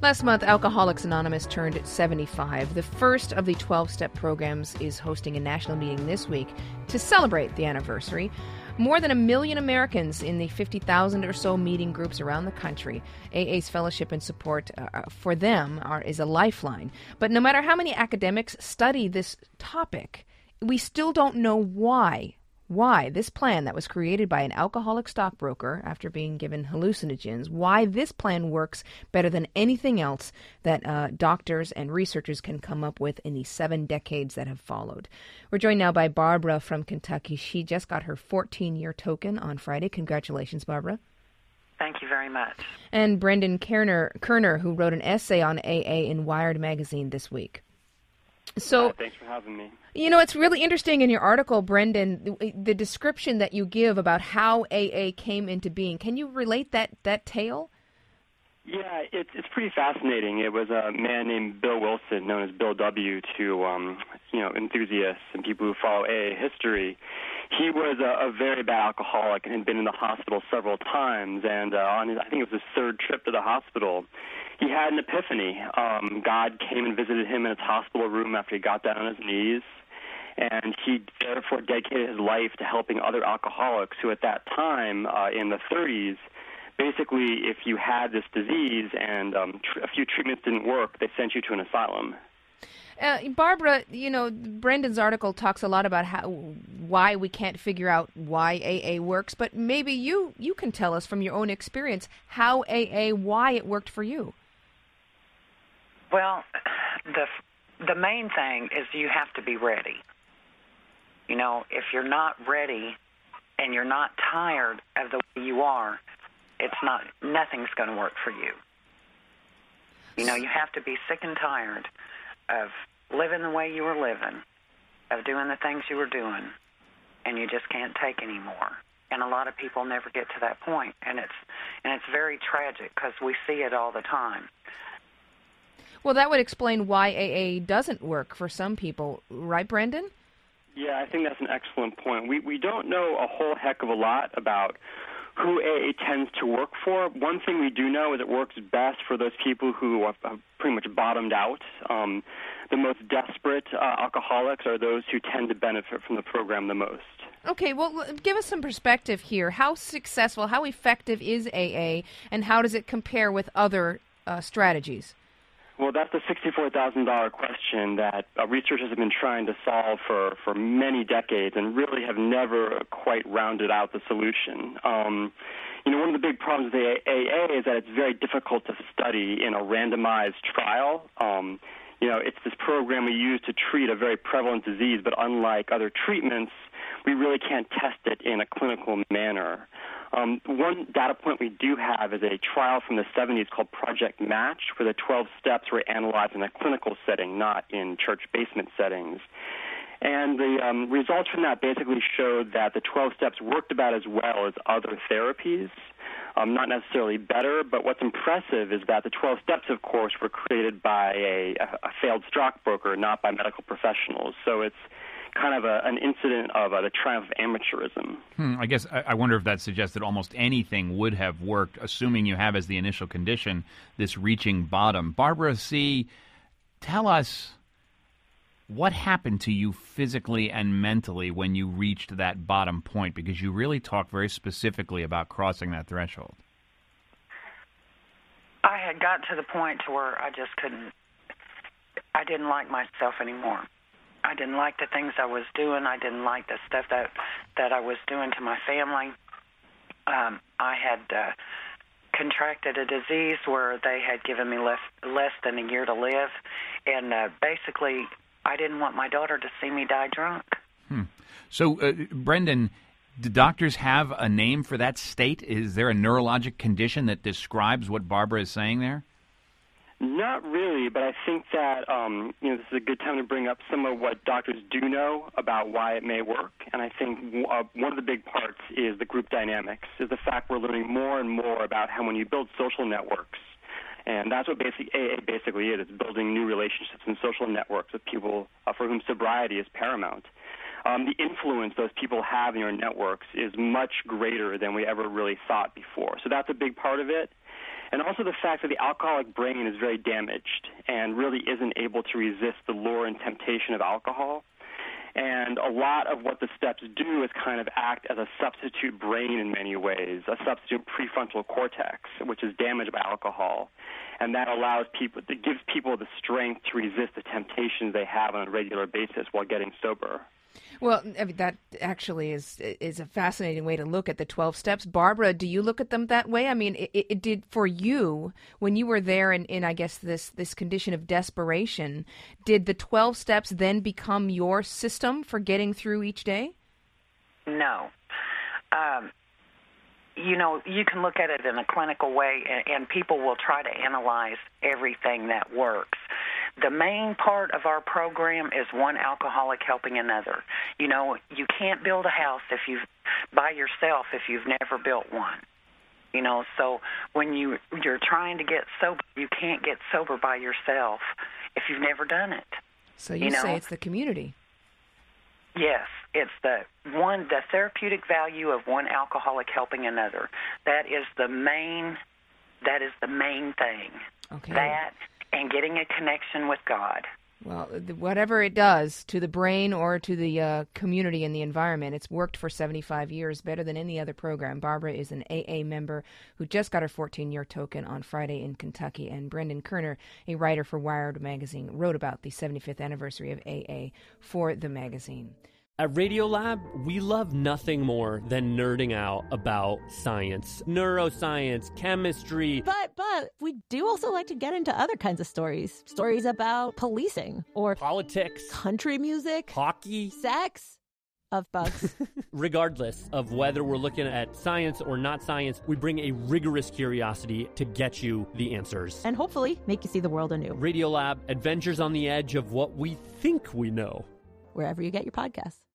Last month, Alcoholics Anonymous turned 75. The first of the 12-step programs is hosting a national meeting this week to celebrate the anniversary. More than 1 million Americans in the 50,000 or so meeting groups around the country. AA's fellowship and support for them is a lifeline. But no matter how many academics study this topic, we still don't know why this plan that was created by an alcoholic stockbroker after being given hallucinogens, why this plan works better than anything else that doctors and researchers can come up with in the 7 decades that have followed. We're joined now by Barbara from Kentucky. She just got her 14-year token on Friday. Congratulations, Barbara. Thank you very much. And Brendan Kerner, who wrote an essay on AA in Wired magazine this week. So, thanks for having me. You know, it's really interesting in your article, Brendan, the description that you give about how AA came into being. Can you relate that tale? Yeah, it's pretty fascinating. It was a man named Bill Wilson, known as Bill W. to enthusiasts and people who follow AA history. He was a very bad alcoholic and had been in the hospital several times. And I think it was his 3rd trip to the hospital, he had an epiphany. God came and visited him in his hospital room after he got down on his knees. And he therefore dedicated his life to helping other alcoholics who at that time, in the 30s, basically if you had this disease and a few treatments didn't work, they sent you to an asylum. Barbara, Brendan's article talks a lot about why we can't figure out why AA works, but maybe you can tell us from your own experience why it worked for you. Well, the main thing is you have to be ready. If you're not ready and you're not tired of the way you are, nothing's going to work for you. You have to be sick and tired of living the way you were living, of doing the things you were doing, and you just can't take anymore. And a lot of people never get to that point, and it's very tragic because we see it all the time. Well, that would explain why AA doesn't work for some people, right, Brendan? Yeah, I think that's an excellent point. We don't know a whole heck of a lot about who AA tends to work for. One thing we do know is it works best for those people who have pretty much bottomed out. The most desperate alcoholics are those who tend to benefit from the program the most. Okay, well, give us some perspective here. How successful, how effective is AA, and how does it compare with other strategies? Well, that's the $64,000 question that researchers have been trying to solve for many decades and really have never quite rounded out the solution. One of the big problems with AA is that it's very difficult to study in a randomized trial. It's this program we use to treat a very prevalent disease, but unlike other treatments, we really can't test it in a clinical manner. One data point we do have is a trial from the 70s called Project Match, where the 12 steps were analyzed in a clinical setting, not in church basement settings. And the results from that basically showed that the 12 steps worked about as well as other therapies. Not necessarily better, but what's impressive is that the 12 steps, of course, were created by a failed stockbroker, not by medical professionals. So it's kind of an incident of the triumph of amateurism. I guess I wonder if that suggests that almost anything would have worked, assuming you have as the initial condition this reaching bottom. Barbara C., tell us what happened to you physically and mentally when you reached that bottom point, because you really talk very specifically about crossing that threshold. I had got to the point to where I didn't like myself anymore. I didn't like the things I was doing. I didn't like the stuff that I was doing to my family. I had contracted a disease where they had given me less than a year to live, and basically I didn't want my daughter to see me die drunk. So, Brendan, do doctors have a name for that state? Is there a neurologic condition that describes what Barbara is saying there? Not really, but I think that this is a good time to bring up some of what doctors do know about why it may work. And I think one of the big parts is the group dynamics, is the fact we're learning more and more about how when you build social networks, and that's what AA basically is. It's building new relationships and social networks with people for whom sobriety is paramount. The influence those people have in your networks is much greater than we ever really thought before. So that's a big part of it. and also the fact that the alcoholic brain is very damaged and really isn't able to resist the lure and temptation of alcohol. And a lot of what the steps do is kind of act as a substitute brain in many ways, a substitute prefrontal cortex, which is damaged by alcohol. And that allows people, it gives people the strength to resist the temptations they have on a regular basis while getting sober. Well, I mean, that actually is a fascinating way to look at the 12 steps. Barbara, do you look at them that way? I mean, it did for you when you were there in I guess, this condition of desperation. Did the 12 steps then become your system for getting through each day? No. You can look at it in a clinical way, and people will try to analyze everything that works. The main part of our program is one alcoholic helping another. You know, you can't build a house by yourself if you've never built one. You know, so when you're trying to get sober, you can't get sober by yourself if you've never done it. So you say it's the community. Yes, it's the therapeutic value of one alcoholic helping another. That is the main thing. Okay. That and getting a connection with God. Well, whatever it does to the brain or to the community and the environment, it's worked for 75 years, better than any other program. Barbara is an AA member who just got her 14-year token on Friday in Kentucky. And Brendan Kerner, a writer for Wired magazine, wrote about the 75th anniversary of AA for the magazine. At Radiolab, we love nothing more than nerding out about science, neuroscience, chemistry. But we do also like to get into other kinds of stories. Stories about policing or politics, country music, hockey, sex, of bugs. Regardless of whether we're looking at science or not science, we bring a rigorous curiosity to get you the answers. And hopefully make you see the world anew. Radiolab, adventures on the edge of what we think we know. Wherever you get your podcasts.